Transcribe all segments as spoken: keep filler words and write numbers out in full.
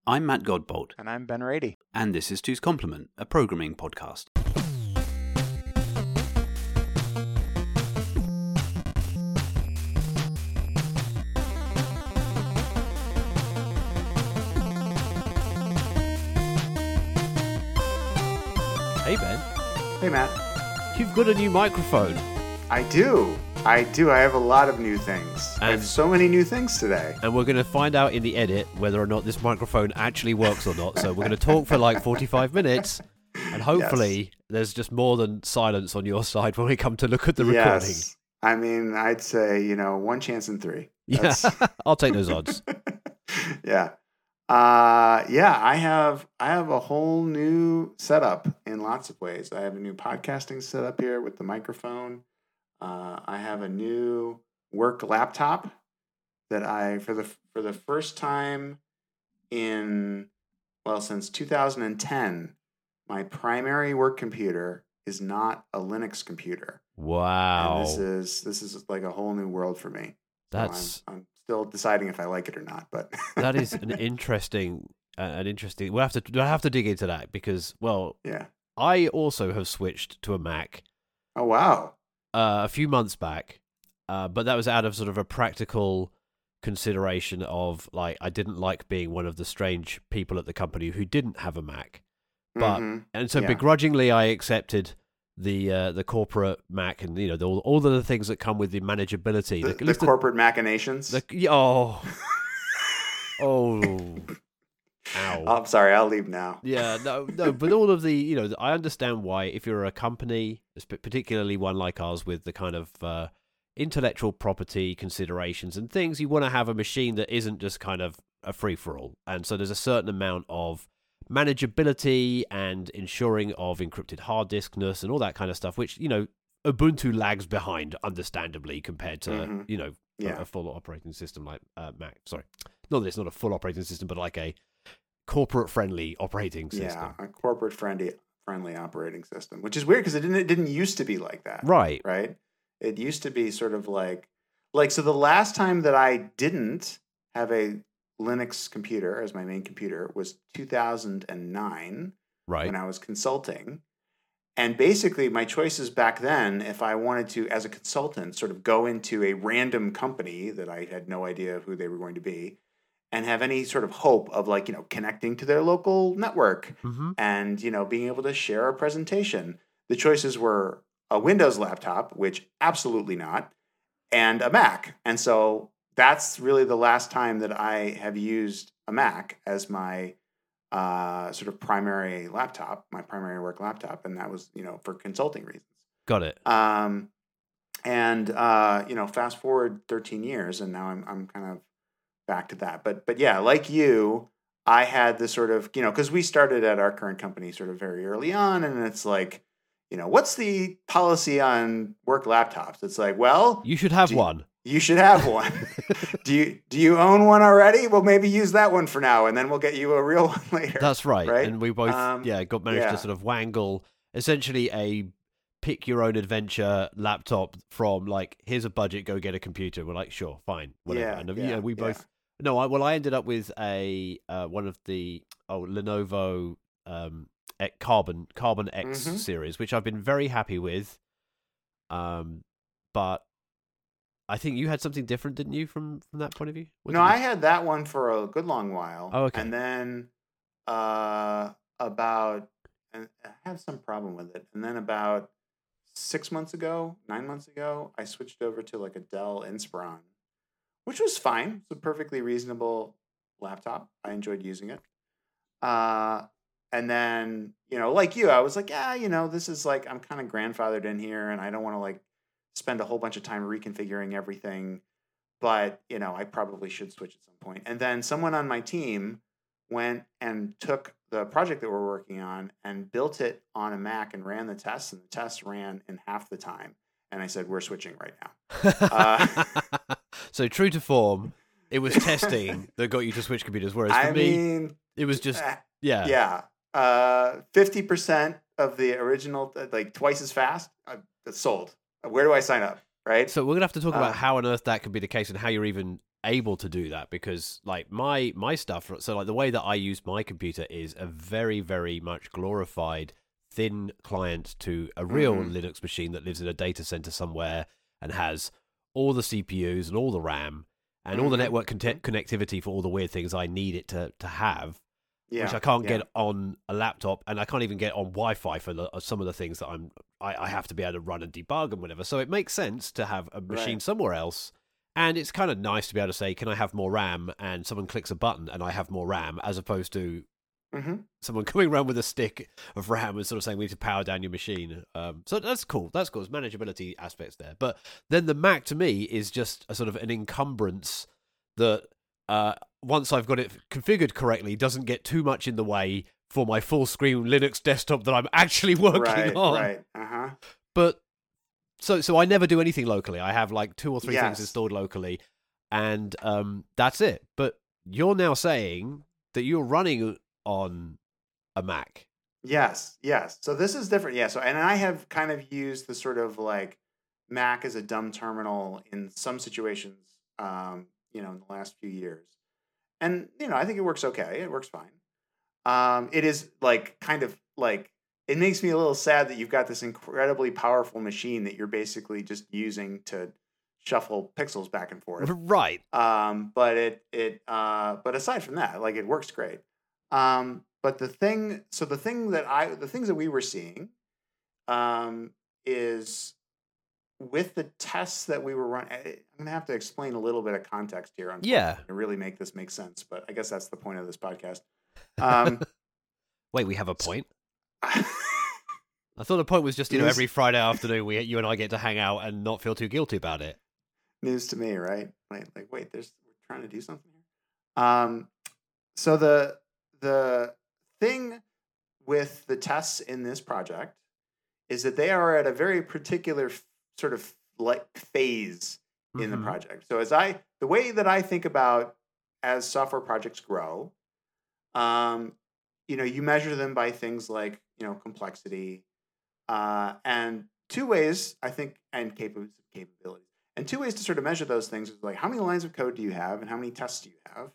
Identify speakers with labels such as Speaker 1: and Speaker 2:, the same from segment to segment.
Speaker 1: I'm Matt Godbolt.
Speaker 2: And I'm Ben Rady.
Speaker 1: And this is Two's Complement, a programming podcast.
Speaker 3: Hey Ben.
Speaker 2: Hey Matt.
Speaker 3: You've got a new microphone.
Speaker 2: I do. I do. I have a lot of new things.
Speaker 3: And,
Speaker 2: I have so many new things today.
Speaker 3: And we're going to find out in the edit whether or not this microphone actually works or not. So we're going to talk for like forty-five minutes. And hopefully yes. there's just more than silence on your side when we come to look at the recording.
Speaker 2: Yes. I mean, I'd say, you know, one chance in three.
Speaker 3: Yeah, I'll take those odds.
Speaker 2: yeah. Uh, yeah, I have I have a whole new setup in lots of ways. I have a new podcasting setup here with the microphone. Uh, I have a new work laptop that I for the for the first time in well since two thousand ten, my primary work computer is not a Linux computer.
Speaker 3: Wow.
Speaker 2: And this is this is like a whole new world for me.
Speaker 3: That's
Speaker 2: so I'm, I'm still deciding if I like it or not, but
Speaker 3: that is an interesting uh, an interesting we'll have to we'll have to dig into that because well
Speaker 2: yeah.
Speaker 3: I also have switched to a Mac.
Speaker 2: Oh wow.
Speaker 3: Uh, a few months back, uh, but that was out of sort of a practical consideration of like I didn't like being one of the strange people at the company who didn't have a Mac, but
Speaker 2: mm-hmm.
Speaker 3: and so
Speaker 2: yeah.
Speaker 3: begrudgingly I accepted the uh, the corporate Mac and you know the, all all of the things that come with the manageability,
Speaker 2: the,
Speaker 3: the,
Speaker 2: the corporate the, machinations.
Speaker 3: The, oh, oh. Ow.
Speaker 2: I'm sorry, I'll leave now.
Speaker 3: Yeah, no, no, but all of the, you know, I understand why if you're a company, particularly one like ours with the kind of uh, intellectual property considerations and things, you want to have a machine that isn't just kind of a free-for-all. And so there's a certain amount of manageability and ensuring of encrypted hard diskness and all that kind of stuff, which, you know, Ubuntu lags behind, understandably, compared to, mm-hmm. you know,
Speaker 2: yeah.
Speaker 3: a, a full operating system like uh, Mac. Sorry, not that it's not a full operating system, but like a corporate-friendly operating system.
Speaker 2: Yeah, a corporate-friendly friendly operating system, which is weird because it didn't it didn't used to be like that.
Speaker 3: Right.
Speaker 2: Right? It used to be sort of like, like so the last time that I didn't have a Linux computer as my main computer was two thousand nine,
Speaker 3: right,
Speaker 2: when I was consulting. And basically my choices back then, if I wanted to, as a consultant, sort of go into a random company that I had no idea who they were going to be, and have any sort of hope of like, you know, connecting to their local network
Speaker 3: mm-hmm.
Speaker 2: and, you know, being able to share a presentation. The choices were a Windows laptop, which absolutely not, and a Mac. And so that's really the last time that I have used a Mac as my uh, sort of primary laptop, my primary work laptop. And that was, you know, for consulting reasons.
Speaker 3: Got it.
Speaker 2: Um, and, uh, you know, fast forward thirteen years and now I'm, I'm kind of back to that. But but yeah, like you, I had this sort of, you know, because we started at our current company sort of very early on, and it's like, you know, what's the policy on work laptops? It's like, well,
Speaker 3: you should have
Speaker 2: you,
Speaker 3: one.
Speaker 2: You should have one. do you do you own one already? Well, maybe use that one for now, and then we'll get you a real one later.
Speaker 3: That's right.
Speaker 2: right?
Speaker 3: And we both,
Speaker 2: um,
Speaker 3: yeah, got managed
Speaker 2: yeah.
Speaker 3: to sort of wangle essentially a pick your own adventure laptop from like, here's a budget, go get a computer. We're like, sure, fine, whatever.
Speaker 2: Yeah,
Speaker 3: and
Speaker 2: yeah,
Speaker 3: yeah, we both.
Speaker 2: Yeah.
Speaker 3: No, I, well, I ended up with a uh, one of the oh Lenovo um, Carbon Carbon X
Speaker 2: mm-hmm.
Speaker 3: series, which I've been very happy with. Um, but I think you had something different, didn't you, from from that point of view? What
Speaker 2: no, I had that one for a good long while.
Speaker 3: Oh, okay.
Speaker 2: And then uh, about, and I had some problem with it. And then about six months ago, nine months ago, I switched over to like a Dell Inspiron, which was fine. It's a perfectly reasonable laptop. I enjoyed using it. Uh, and then, you know, like you, I was like, yeah, you know, this is like, I'm kind of grandfathered in here and I don't want to like spend a whole bunch of time reconfiguring everything. But, you know, I probably should switch at some point. And then someone on my team went and took the project that we're working on and built it on a Mac and ran the tests. And the tests ran in half the time. And I said, we're switching right now. uh,
Speaker 3: so true to form, it was testing that got you to switch computers. Whereas for
Speaker 2: I
Speaker 3: me,
Speaker 2: mean,
Speaker 3: it was just, yeah.
Speaker 2: Yeah. Uh, fifty percent of the original, like twice as fast, uh, it's sold. Where do I sign up? Right.
Speaker 3: So we're going to have to talk
Speaker 2: uh,
Speaker 3: about how on earth that could be the case and how you're even able to do that because like my my stuff, so like the way that I use my computer is a very very much glorified thin client to a real
Speaker 2: Mhm.
Speaker 3: Linux machine that lives in a data center somewhere and has all the C P Us and all the RAM and all the
Speaker 2: Mhm.
Speaker 3: network conte- connectivity for all the weird things I need it to to have,
Speaker 2: Yeah.
Speaker 3: which I can't
Speaker 2: yeah.
Speaker 3: get on a laptop, and I can't even get on Wi-Fi for the, some of the things that I'm I, I have to be able to run and debug and whatever. So it makes sense to have a machine
Speaker 2: Right.
Speaker 3: somewhere else, and it's kind of nice to be able to say, "Can I have more RAM?" And someone clicks a button, and I have more RAM, as opposed to
Speaker 2: hmm
Speaker 3: someone coming around with a stick of RAM and sort of saying we need to power down your machine. Um, so that's cool. That's cool. There's manageability aspects there. But then the Mac to me is just a sort of an encumbrance that uh, once I've got it configured correctly doesn't get too much in the way for my full screen Linux desktop that I'm actually working
Speaker 2: Right.
Speaker 3: on.
Speaker 2: Right. Uh huh.
Speaker 3: But so so I never do anything locally. I have like two or three things
Speaker 2: Yes.
Speaker 3: installed locally, and um, that's it. But you're now saying that you're running on a Mac.
Speaker 2: Yes, yes. So this is different. Yeah. So, and I have kind of used the sort of like Mac as a dumb terminal in some situations, um, you know, in the last few years. And, you know, I think it works okay. It works fine. Um, it is like kind of like, it makes me a little sad that you've got this incredibly powerful machine that you're basically just using to shuffle pixels back and forth.
Speaker 3: Right.
Speaker 2: Um, but it it uh, but aside from that, like it works great. Um, but the thing, so the thing that I, the things that we were seeing, um, is with the tests that we were running. I'm gonna have to explain a little bit of context here,
Speaker 3: Yeah.
Speaker 2: to really make this make sense. But I guess that's the point of this podcast. Um,
Speaker 3: Wait, we have a point? I thought the point was just, you know,
Speaker 2: News-
Speaker 3: every Friday afternoon we you and I get to hang out and not feel too guilty about it.
Speaker 2: news to me, right? Like, like, wait, there's we're trying to do something here. Um, so the the thing with the tests in this project is that they are at a very particular f- sort of like phase in the
Speaker 3: Mhm.
Speaker 2: project. So as I the way that I think about as software projects grow, um, you know, you measure them by things like, you know, complexity, uh, and two ways I think, and capa- capabilities. And two ways to sort of measure those things is like how many lines of code do you have and how many tests do you have?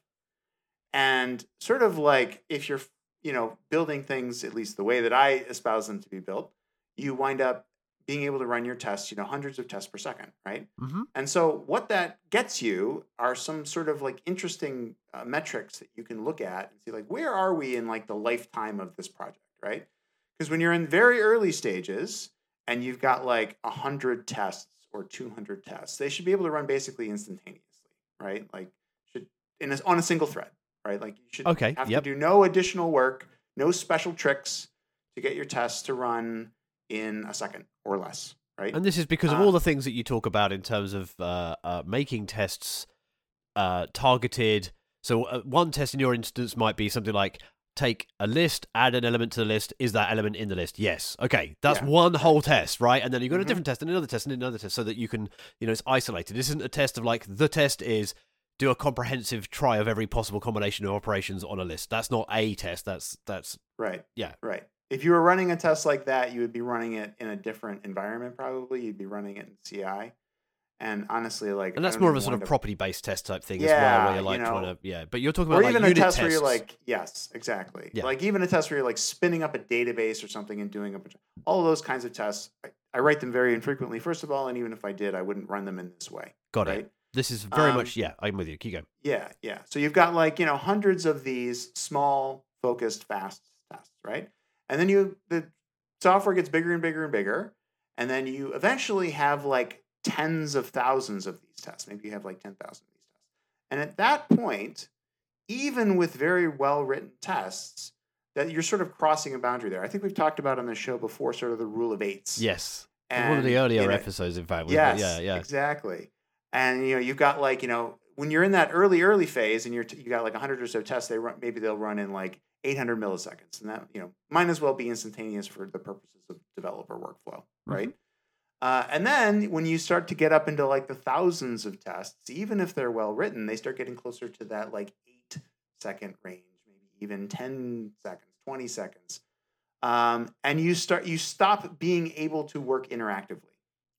Speaker 2: And sort of like if you're, you know, building things, at least the way that I espouse them to be built, you wind up being able to run your tests, you know, hundreds of tests per second, right?
Speaker 3: Mhm.
Speaker 2: And so what that gets you are some sort of like interesting uh, metrics that you can look at and see like, where are we in like the lifetime of this project, right? Because when you're in very early stages and you've got like one hundred tests or two hundred tests, they should be able to run basically instantaneously, right? Like should in a, on a single thread, right? Like you should
Speaker 3: Okay,
Speaker 2: have
Speaker 3: yep.
Speaker 2: to do no additional work, no special tricks to get your tests to run in a second or less, right?
Speaker 3: And this is because of
Speaker 2: Uh,
Speaker 3: all the things that you talk about in terms of uh, uh, making tests uh, targeted. So uh, one test in your instance might be something like take a list, add an element to the list. Is that element in the list? Yes. Okay, that's
Speaker 2: Yeah.
Speaker 3: one whole test, right? And then you've got
Speaker 2: Mhm.
Speaker 3: a different test and another test and another test so that you can, you know, it's isolated. This isn't a test of like the test is do a comprehensive try of every possible combination of operations on a list. That's not a test. That's that's
Speaker 2: Right.
Speaker 3: yeah.
Speaker 2: Right. If you were running a test like that, you would be running it in a different environment. Probably you'd be running it in C I. And honestly, like,
Speaker 3: And
Speaker 2: I
Speaker 3: that's
Speaker 2: don't
Speaker 3: more of a
Speaker 2: even
Speaker 3: sort of
Speaker 2: want to-
Speaker 3: property-based test type thing as
Speaker 2: Yeah,
Speaker 3: well, where you're
Speaker 2: you
Speaker 3: like
Speaker 2: know,
Speaker 3: trying to yeah. But you're talking
Speaker 2: or
Speaker 3: about
Speaker 2: even
Speaker 3: like
Speaker 2: a
Speaker 3: unit
Speaker 2: test
Speaker 3: tests.
Speaker 2: where you're like, yes, exactly.
Speaker 3: Yeah.
Speaker 2: Like even a test where you're like spinning up a database or something and doing a bunch of all of those kinds of tests. I, I write them very infrequently, first of all, and even if I did, I wouldn't run them in this way.
Speaker 3: Got
Speaker 2: right?
Speaker 3: it. This is very
Speaker 2: Um,
Speaker 3: much yeah. I'm with you. Keep going.
Speaker 2: Yeah, yeah. So you've got like, you know, hundreds of these small, focused, fast tests, right? And then you the software gets bigger and bigger and bigger, and then you eventually have like tens of thousands of these tests. Maybe you have like ten thousand of these tests. And at that point, even with very well-written tests, that you're sort of crossing a boundary there. I think we've talked about on the show before sort of the rule of eights.
Speaker 3: Yes.
Speaker 2: And
Speaker 3: One of the earlier
Speaker 2: in a-
Speaker 3: episodes, in fact. with-
Speaker 2: Yes,
Speaker 3: Yeah, yeah.
Speaker 2: exactly. And you know, you've got like, you know, when you're in that early early phase and you're t- you got like one hundred or so tests, they run maybe they'll run in like eight hundred milliseconds, and that, you know, might as well be instantaneous for the purposes of developer workflow, right? Uh, and then when you start to get up into like the thousands of tests, even if they're well written, they start getting closer to that like eight second range, maybe even ten seconds, twenty seconds. Um, and you start you stop being able to work interactively,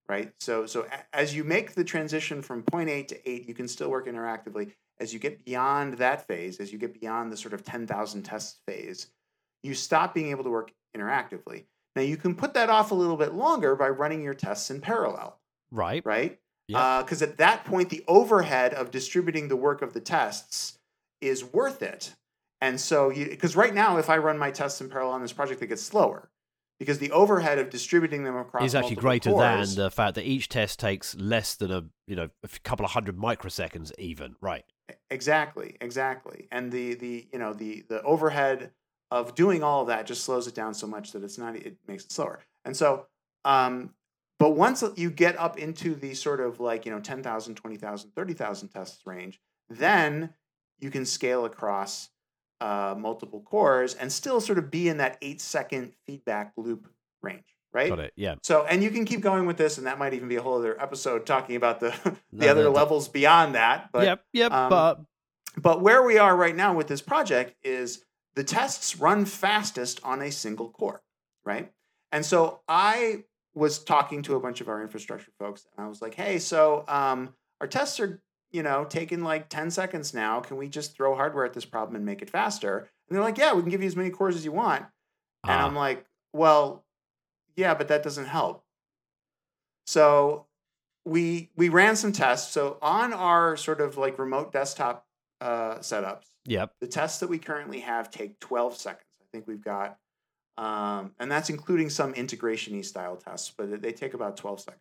Speaker 2: right? So so a- as you make the transition from point eight to eight, you can still work interactively. As you get beyond that phase, as you get beyond the sort of ten thousand tests phase, you stop being able to work interactively. Now, you can put that off a little bit longer by running your tests in parallel,
Speaker 3: Right.
Speaker 2: right?
Speaker 3: Yeah.
Speaker 2: Because at that point, the overhead of distributing the work of the tests is worth it. And so, because right now, if I run my tests in parallel on this project, it gets slower because the overhead of distributing them across
Speaker 3: is actually
Speaker 2: multiple
Speaker 3: greater
Speaker 2: cores,
Speaker 3: than the fact that each test takes less than a you know a f- couple of hundred microseconds even. Right.
Speaker 2: Exactly, exactly. And the the you know the the overhead of doing all of that just slows it down so much that it's not it makes it slower. And so um but once you get up into the sort of like, you know, ten thousand, twenty thousand, thirty thousand tests range, then you can scale across uh, multiple cores and still sort of be in that eight second feedback loop range, right?
Speaker 3: Got it. Yeah.
Speaker 2: So, and you can keep going with this, and that might even be a whole other episode talking about the the
Speaker 3: No,
Speaker 2: other
Speaker 3: no, no.
Speaker 2: levels beyond that. But
Speaker 3: yep. Yep.
Speaker 2: um,
Speaker 3: but
Speaker 2: but where we are right now with this project is the tests run fastest on a single core, right? And so I was talking to a bunch of our infrastructure folks, and I was like, "Hey, so um, our tests are, you know, taking like ten seconds now. Can we just throw hardware at this problem and make it faster?" And they're like, "Yeah, we can give you as many cores as you want." And
Speaker 3: Ah.
Speaker 2: I'm like, "Well, yeah, but that doesn't help." So we we ran some tests. So on our sort of like remote desktop uh, setups,
Speaker 3: yep.
Speaker 2: the tests that we currently have take twelve seconds. I think we've got, um, and that's including some integration-y style tests, but they take about twelve seconds.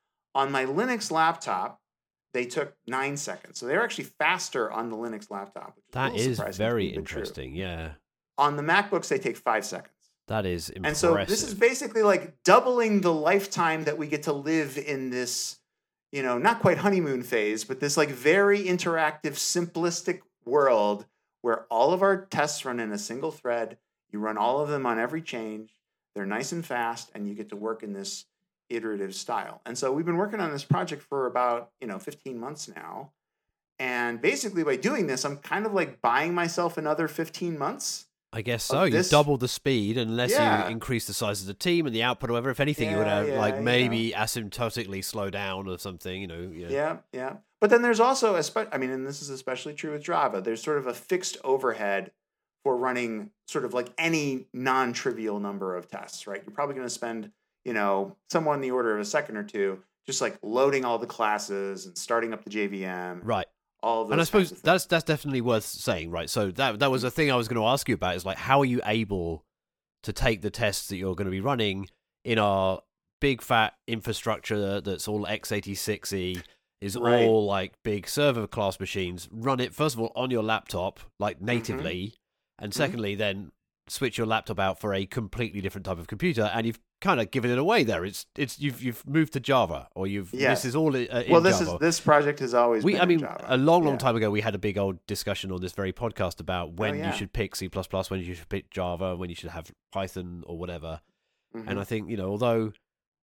Speaker 2: On my Linux laptop, they took nine seconds. So they're actually faster on the Linux laptop. Which is a
Speaker 3: That
Speaker 2: little
Speaker 3: is
Speaker 2: surprising to
Speaker 3: very
Speaker 2: me, but true.
Speaker 3: interesting. Yeah.
Speaker 2: On the MacBooks, they take five seconds.
Speaker 3: That is impressive.
Speaker 2: And so this is basically like doubling the lifetime that we get to live in this, you know, not quite honeymoon phase, but this like very interactive, simplistic world where all of our tests run in a single thread. You run all of them on every change. They're nice and fast, and you get to work in this iterative style. And so we've been working on this project for about, you know, fifteen months now. And basically by doing this, I'm kind of like buying myself another fifteen months.
Speaker 3: I guess so.
Speaker 2: this-
Speaker 3: You double the speed unless
Speaker 2: Yeah.
Speaker 3: you increase the size of the team and the output or whatever. If anything, you would
Speaker 2: Yeah,
Speaker 3: have
Speaker 2: yeah,
Speaker 3: like
Speaker 2: you
Speaker 3: maybe asymptotically slow down or something, you know. Yeah.
Speaker 2: Yeah, yeah. But then there's also, a spe- I mean, and this is especially true with Java, there's sort of a fixed overhead for running sort of like any non-trivial number of tests, right? You're probably going to spend, you know, somewhere in the order of a second or two just like loading all the classes and starting up the J V M.
Speaker 3: Right.
Speaker 2: All of those
Speaker 3: And I suppose
Speaker 2: kinds of things.
Speaker 3: that's that's definitely worth saying, right? So that that was a thing I was going to ask you about. Is like, how are you able to take the tests that you're going to be running in our big fat infrastructure that's all x eighty-six y, is
Speaker 2: Right.
Speaker 3: all like big server class machines, run it first of all on your laptop, like natively, and secondly, then switch your laptop out for a completely different type of computer, and you've kind of given it away there. It's it's you've you've moved to Java, or you've
Speaker 2: Yes.
Speaker 3: this is all uh, in
Speaker 2: well, this
Speaker 3: Java.
Speaker 2: is this project has always
Speaker 3: We,
Speaker 2: been
Speaker 3: I
Speaker 2: in
Speaker 3: mean,
Speaker 2: Java.
Speaker 3: a long, long
Speaker 2: Yeah.
Speaker 3: time ago, we had a big old discussion on this very podcast about when
Speaker 2: yeah.
Speaker 3: you should pick C plus plus, when you should pick Java, when you should have Python or whatever.
Speaker 2: Mhm.
Speaker 3: And I think, you know, although,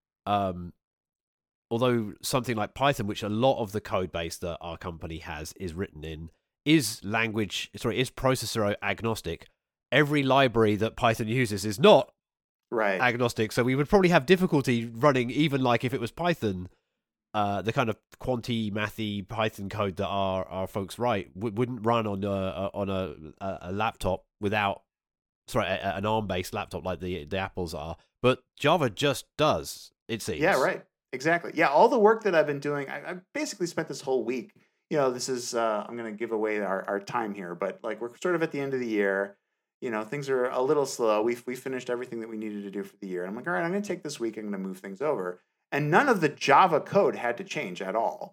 Speaker 3: um, although something like Python, which a lot of the code base that our company has is written in, is language, sorry, is processor agnostic. Every library that Python uses is not
Speaker 2: right.
Speaker 3: agnostic, so we would probably have difficulty running, even like if it was Python, uh, the kind of quanty mathy Python code that our, our folks write w- wouldn't run on a, a on a, a, a laptop without, sorry, a, an ARM based laptop like the the Apples are. But Java just does, it seems.
Speaker 2: Yeah, right. Exactly. Yeah, all the work that I've been doing, I, I basically spent this whole week. You know, this is uh, I'm going to give away our, our time here, but like we're sort of at the end of the year. You know, things are a little slow. We we finished everything that we needed to do for the year. And I'm like, all right, I'm going to take this week. I'm going to move things over. And none of the Java code had to change at all.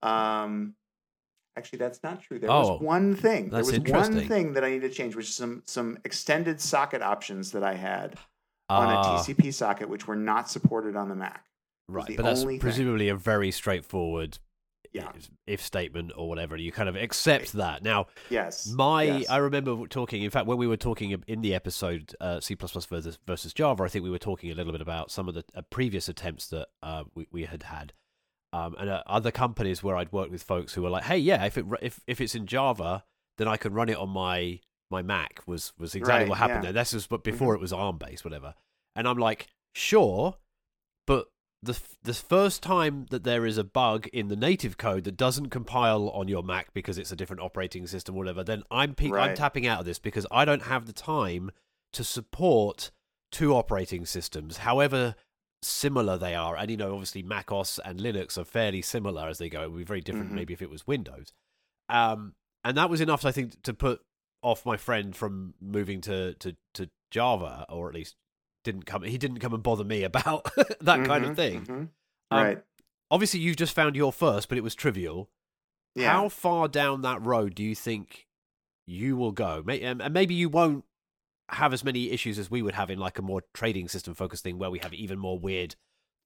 Speaker 2: Um, actually, that's not true. There
Speaker 3: Oh,
Speaker 2: was one thing. There
Speaker 3: that's
Speaker 2: was
Speaker 3: interesting.
Speaker 2: one thing that I needed to change, which is some some extended socket options that I had on
Speaker 3: Ah,
Speaker 2: a T C P socket, which were not supported on the Mac. was
Speaker 3: right,
Speaker 2: the
Speaker 3: but that's
Speaker 2: only thing.
Speaker 3: presumably a very straightforward
Speaker 2: Yeah.
Speaker 3: if, if statement or whatever. You kind of accept that. Now,
Speaker 2: Yes.
Speaker 3: My,
Speaker 2: yes.
Speaker 3: I remember talking. In fact, when we were talking in the episode uh, C plus plus versus, versus Java, I think we were talking a little bit about some of the uh, previous attempts that uh, we we had had, um, and uh, other companies where I'd worked with folks who were like, "Hey, yeah, if it if if it's in Java, then I can run it on my my Mac." Was was exactly
Speaker 2: Right,
Speaker 3: what happened
Speaker 2: yeah.
Speaker 3: there. This was but before it was ARM based, whatever. And I'm like, sure, but the the first time that there is a bug in the native code that doesn't compile on your Mac because it's a different operating system or whatever, then I'm pe-
Speaker 2: Right.
Speaker 3: I'm tapping out of this because I don't have the time to support two operating systems, however similar they are. And, you know, obviously Mac O S and Linux are fairly similar as they go. It would be very different
Speaker 2: Mhm.
Speaker 3: maybe if it was Windows. Um, and that was enough, I think, to put off my friend from moving to, to, to Java, or at least didn't come. He didn't come and bother me about that kind of
Speaker 2: Mhm,
Speaker 3: thing.
Speaker 2: mhm.
Speaker 3: Um,
Speaker 2: Right.
Speaker 3: Obviously, you've just found your first, but it was trivial.
Speaker 2: Yeah.
Speaker 3: How far down that road do you think you will go? May- um, And maybe you won't have as many issues as we would have in like a more trading system focused thing where we have even more weird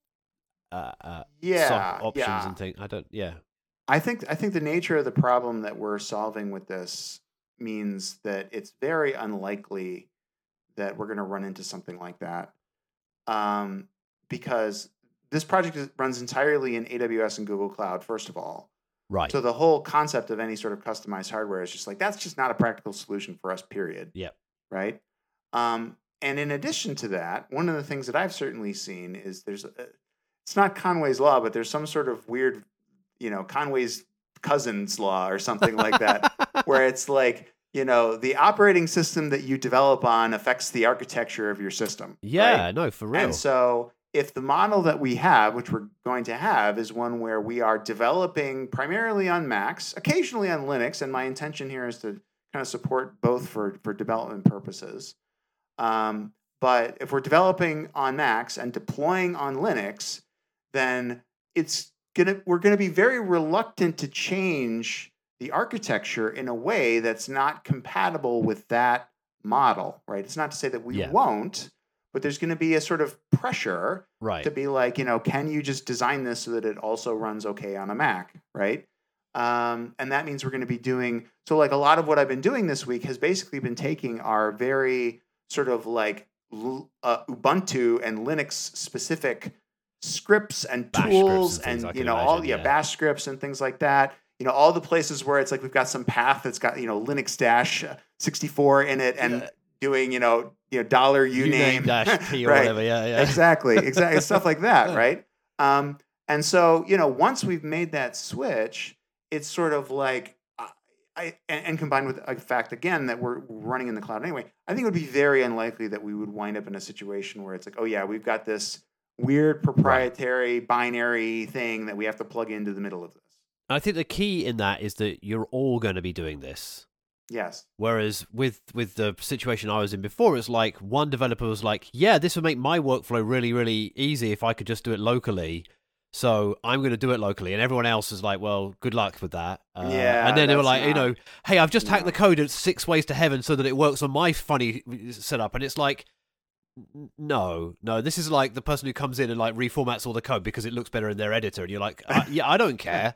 Speaker 3: uh, uh,
Speaker 2: Yeah.
Speaker 3: soft options
Speaker 2: yeah.
Speaker 3: and things. I don't. Yeah.
Speaker 2: I think I think the nature of the problem that we're solving with this means that it's very unlikely that we're going to run into something like that, um, because this project is, runs entirely in A W S and Google Cloud. First of all,
Speaker 3: Right.
Speaker 2: so the whole concept of any sort of customized hardware is just like that's just not a practical solution for us. Period.
Speaker 3: Yep.
Speaker 2: Right. Um, and in addition to that, one of the things that I've certainly seen is there's a, it's not Conway's law, but there's some sort of weird, you know, Conway's cousin's law or something like that, where it's like, you know, the operating system that you develop on affects the architecture of your system.
Speaker 3: Yeah.
Speaker 2: right?
Speaker 3: No, for real.
Speaker 2: And so if the model that we have, which we're going to have, is one where we are developing primarily on Macs, occasionally on Linux, and my intention here is to kind of support both for, for development purposes. Um, but if we're developing on Macs and deploying on Linux, then it's gonna we're gonna be very reluctant to change the architecture in a way that's not compatible with that model, right? It's not to say that we
Speaker 3: Yeah.
Speaker 2: won't, but there's going to be a sort of pressure
Speaker 3: right.
Speaker 2: to be like, you know, can you just design this so that it also runs okay on a Mac, right? Um, and that means we're going to be doing so. Like a lot of what I've been doing this week has basically been taking our very sort of like l- uh, Ubuntu and Linux specific scripts and
Speaker 3: Bash
Speaker 2: tools
Speaker 3: scripts and things,
Speaker 2: and,
Speaker 3: I
Speaker 2: you
Speaker 3: can
Speaker 2: know all
Speaker 3: imagine,
Speaker 2: yeah,
Speaker 3: yeah.
Speaker 2: bash scripts and things like that. You know, all the places where it's like we've got some path that's got, you know, Linux dash sixty-four in it and
Speaker 3: Yeah.
Speaker 2: doing, you know, you know, dollar uname
Speaker 3: dash P or
Speaker 2: right.
Speaker 3: whatever. Yeah. Yeah.
Speaker 2: Exactly, exactly, stuff like that, right? Um, and so, you know, once we've made that switch, it's sort of like, I, I and, and combined with the fact again that we're running in the cloud anyway, I think it would be very unlikely that we would wind up in a situation where it's like, oh yeah, we've got this weird proprietary binary thing that we have to plug into the middle of this.
Speaker 3: I think the key in that is that you're all going to be doing this.
Speaker 2: Yes.
Speaker 3: Whereas with with the situation I was in before, it's like one developer was like, yeah, this would make my workflow really, really easy if I could just do it locally. So I'm going to do it locally. And everyone else is like, well, good luck with that. Uh,
Speaker 2: Yeah,
Speaker 3: and then they were
Speaker 2: that's
Speaker 3: like, you
Speaker 2: not-
Speaker 3: know, hey, I've just hacked
Speaker 2: no.
Speaker 3: the code at six ways to heaven so that it works on my funny setup. And it's like, n- no, no, this is like the person who comes in and like reformats all the code because it looks better in their editor. And you're like, uh, yeah, I don't care.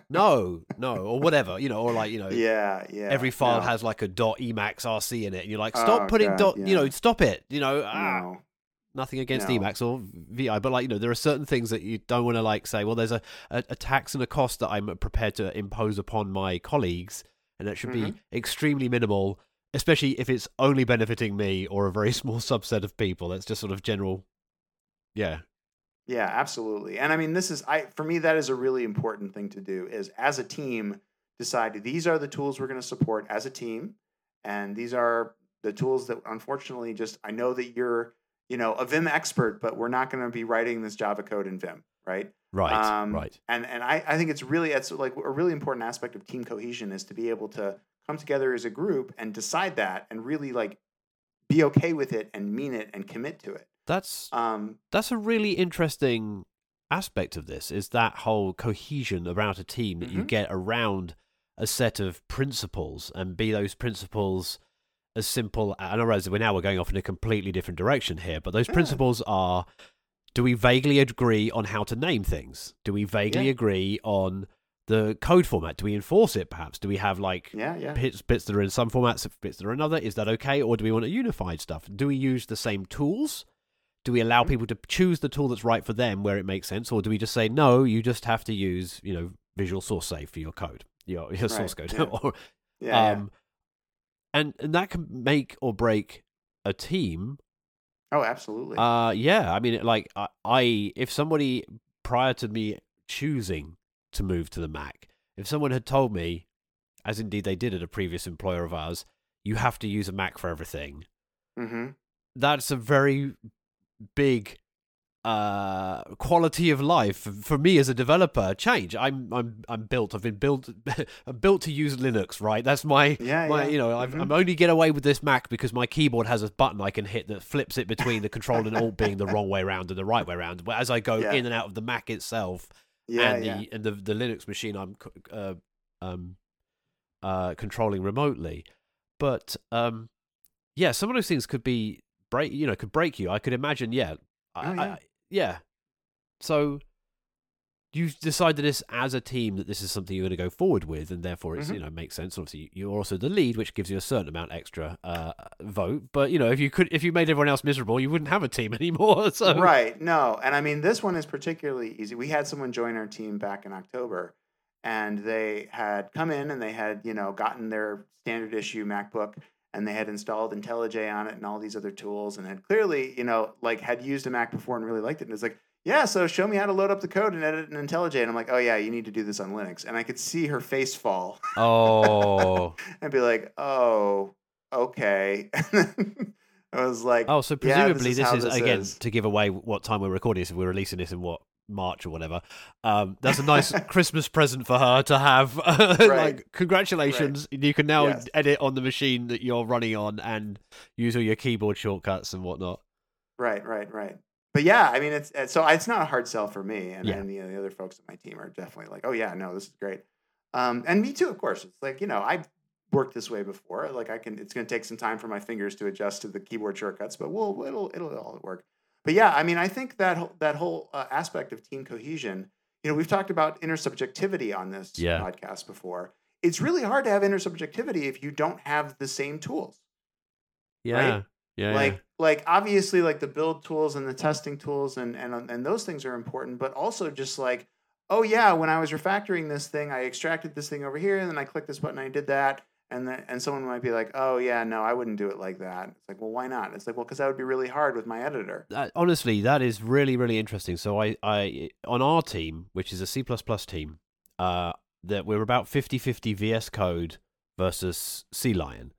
Speaker 3: No, no, or whatever, you know, or like, you know,
Speaker 2: Yeah, yeah.
Speaker 3: every file
Speaker 2: no,
Speaker 3: has like a .emacs R C in it, and you're like, stop
Speaker 2: Oh,
Speaker 3: putting
Speaker 2: God,
Speaker 3: dot,
Speaker 2: yeah.
Speaker 3: you know, stop it, you know. Ah,
Speaker 2: no.
Speaker 3: nothing against
Speaker 2: No.
Speaker 3: Emacs or V I, but like, you know, there are certain things that you don't want to like say, well, there's a, a, a tax and a cost that I'm prepared to impose upon my colleagues, and that should
Speaker 2: Mhm.
Speaker 3: be extremely minimal, especially if it's only benefiting me or a very small subset of people. That's just sort of general, yeah.
Speaker 2: Yeah, absolutely. And I mean, this is I for me that is a really important thing to do is as a team decide these are the tools we're going to support as a team, and these are the tools that unfortunately just I know that you're, you know, a Vim expert, but we're not going to be writing this Java code in Vim, right?
Speaker 3: Right,
Speaker 2: Um,
Speaker 3: right.
Speaker 2: And and I, I think it's really it's like a really important aspect of team cohesion is to be able to come together as a group and decide that and really like be okay with it and mean it and commit to it.
Speaker 3: That's
Speaker 2: Um,
Speaker 3: that's a really interesting aspect of this, is that whole cohesion around a team that you
Speaker 2: Mhm.
Speaker 3: get around a set of principles, and be those principles as simple. I realize that we're now we're going off in a completely different direction here, but those
Speaker 2: Yeah.
Speaker 3: principles are: do we vaguely agree on how to name things? Do we vaguely
Speaker 2: Yeah.
Speaker 3: agree on the code format? Do we enforce it? Perhaps do we have like
Speaker 2: yeah, yeah.
Speaker 3: bits bits that are in some formats, bits that are another? Is that okay, or do we want a unified stuff? Do we use the same tools? Do we allow
Speaker 2: Mhm.
Speaker 3: people to choose the tool that's right for them where it makes sense, or do we just say no? You just have to use, you know, Visual Source Save for your code, your, your source
Speaker 2: Right,
Speaker 3: code.
Speaker 2: yeah.
Speaker 3: or,
Speaker 2: Yeah,
Speaker 3: um, and and that can make or break a team.
Speaker 2: Oh, absolutely.
Speaker 3: Uh, yeah. I mean, like I, I, if somebody prior to me choosing to move to the Mac, if someone had told me, as indeed they did at a previous employer of ours, you have to use a Mac for everything.
Speaker 2: Mm-hmm.
Speaker 3: That's a very big uh quality of life for me as a developer change. I'm I'm I'm built. I've been built. I'm built to use Linux, right? That's my
Speaker 2: Yeah,
Speaker 3: my.
Speaker 2: yeah.
Speaker 3: You know, I've,
Speaker 2: Mhm.
Speaker 3: I'm only get away with this Mac because my keyboard has a button I can hit that flips it between the Control and Alt being the wrong way around and the right way around. But as I go
Speaker 2: Yeah.
Speaker 3: in and out of the Mac itself
Speaker 2: Yeah,
Speaker 3: and the
Speaker 2: yeah.
Speaker 3: and the the Linux machine, I'm uh, um uh controlling remotely. But um yeah, some of those things could be break. You know, could break you. I could imagine. Yeah. I,
Speaker 2: Oh, yeah.
Speaker 3: I, yeah. So you decided this as a team that this is something you're going to go forward with, and therefore it's
Speaker 2: Mhm.
Speaker 3: you know makes sense. Obviously, you're also the lead, which gives you a certain amount extra uh, vote. But you know, if you could, if you made everyone else miserable, you wouldn't have a team anymore. So
Speaker 2: Right. No. And I mean, this one is particularly easy. We had someone join our team back in October, and they had come in and they had, you know, gotten their standard issue MacBook, and they had installed IntelliJ on it and all these other tools, and had clearly, you know, like had used a Mac before and really liked it. And it's like, yeah, so show me how to load up the code and edit in IntelliJ. And I'm like, oh yeah, you need to do this on Linux. And I could see her face fall.
Speaker 3: oh
Speaker 2: And be like, oh, okay. I was like,
Speaker 3: oh, so
Speaker 2: yeah,
Speaker 3: presumably
Speaker 2: this is, how
Speaker 3: this is
Speaker 2: this
Speaker 3: again
Speaker 2: is.
Speaker 3: to give away what time we're recording this. If we're releasing this in what March or whatever, um, that's a nice Christmas present for her to have. Like, congratulations, you can now
Speaker 2: Yes.
Speaker 3: edit on the machine that you're running on and use all your keyboard shortcuts and whatnot.
Speaker 2: Right, right, right. But yeah, I mean, it's, it's so it's not a hard sell for me, and
Speaker 3: Yeah.
Speaker 2: then you know, the other folks on my team are definitely like, oh yeah, no, this is great. Um, and me too, of course. It's like, you know, I've worked this way before. Like I can, it's going to take some time for my fingers to adjust to the keyboard shortcuts, but we'll it'll it'll all work. But yeah, I mean, I think that whole, that whole uh, aspect of team cohesion. You know, we've talked about intersubjectivity on this
Speaker 3: Yeah.
Speaker 2: podcast before. It's really hard to have intersubjectivity if you don't have the same tools.
Speaker 3: Yeah,
Speaker 2: Right?
Speaker 3: yeah,
Speaker 2: like
Speaker 3: yeah.
Speaker 2: like obviously like the build tools and the testing tools and and and those things are important, but also just like, oh yeah, when I was refactoring this thing, I extracted this thing over here and then I clicked this button and I did that. And then and someone might be like, oh yeah, no, I wouldn't do it like that. It's like, well, why not? It's like, well, because that would be really hard with my editor.
Speaker 3: That, honestly, that is really, really interesting. So I, I on our team, which is a C plus plus team, uh, that we're about fifty-fifty V S Code versus C Lion,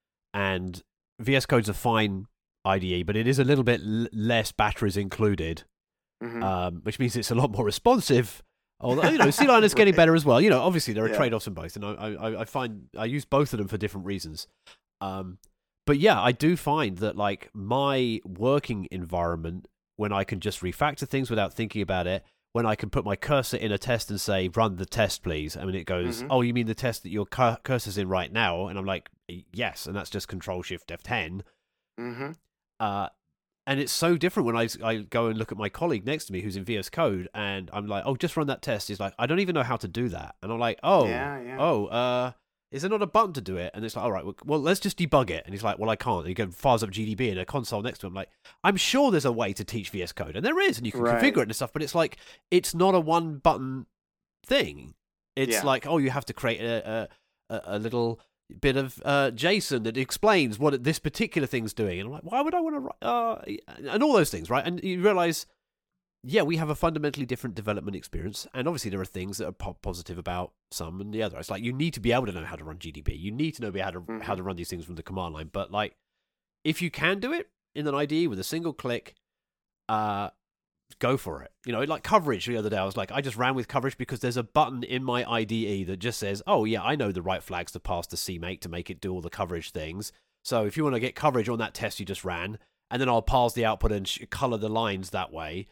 Speaker 3: and V S Code's a fine I D E, but it is a little bit l- less batteries included,
Speaker 2: Mhm.
Speaker 3: um, which means it's a lot more responsive. Although, you know, C Lion is getting
Speaker 2: Right.
Speaker 3: better as well. You know, obviously there are
Speaker 2: Yeah.
Speaker 3: trade-offs in both, and I, I, I find I use both of them for different reasons. Um, but yeah, I do find that like my working environment, when I can just refactor things without thinking about it, when I can put my cursor in a test and say, run the test, please. I mean, it goes,
Speaker 2: Mhm.
Speaker 3: oh, you mean the test that your cur- cursor's in right now? And I'm like, yes, and that's just Control Shift F ten.
Speaker 2: Mm-hmm.
Speaker 3: Uh, and it's so different when I, I go and look at my colleague next to me who's in V S Code, and I'm like, oh, just run that test. He's like, I don't even know how to do that. And I'm like, oh,
Speaker 2: Yeah, yeah.
Speaker 3: oh, uh, is there not a button to do it? And it's like, all right, well, well let's just debug it. And he's like, well, I can't. And he goes, fires up G D B in a console next to him. I'm like, I'm sure there's a way to teach V S Code, and there is, and you can
Speaker 2: Right.
Speaker 3: configure it and stuff, but it's like, it's not a one button thing. It's
Speaker 2: Yeah.
Speaker 3: like, oh, you have to create a, a, a little bit of uh, JSON that explains what this particular thing's doing. And I'm like, why would I want to write? Uh, and all those things, right? And you realize, yeah, we have a fundamentally different development experience. And obviously there are things that are po- positive about some and the other. It's like, you need to be able to know how to run G D B. You need to know how to,
Speaker 2: Mhm.
Speaker 3: how to run these things from the command line. But like, if you can do it in an I D E with a single click, uh, go for it. You know, like coverage the other day, I was like, I just ran with coverage because there's a button in my I D E that just says, oh yeah, I know the right flags to pass to C make to make it do all the coverage things. So if you want to get coverage on that test you just ran, and then I'll parse the output and sh- color the lines that way,